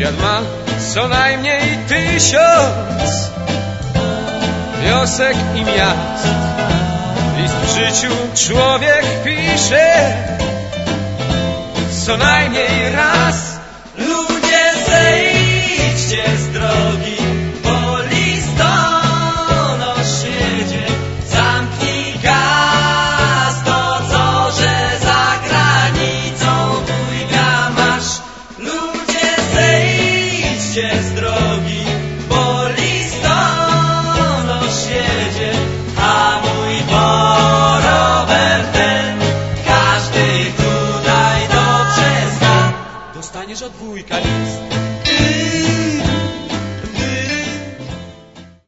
Świat ma co najmniej 1000 wiosek i miast. List w życiu człowiek pisze co najmniej raz. Ludzie, zejdźcie z drogi, bo listonosz jedzie. Zamknij gaz, to co, że za granicą wujka masz. Ludzie, zejdźcie z drogi.